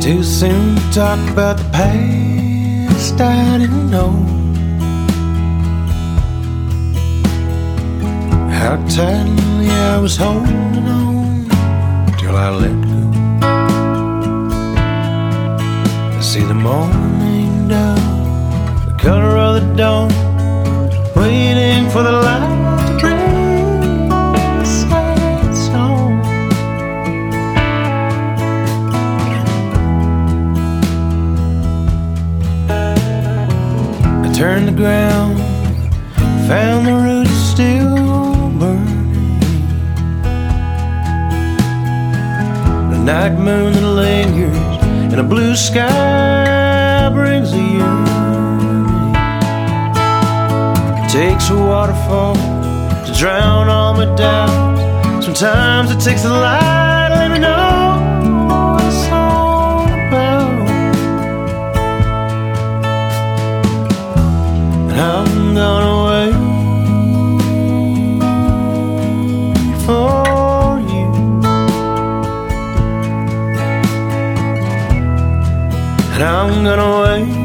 Too soon to talk about the past I didn't know. How tightly I was holding on till I let go. I see the morning dove, the color of the dawn, waiting for the light to bring a sad song. I turned the ground, found the roots still burning. The night moon that lingers in a blue sky brings a yearning. It takes a waterfall to drown all my doubts. Sometimes it takes the light to let me know what it's all about. And I'm gonna wait for you. And I'm gonna wait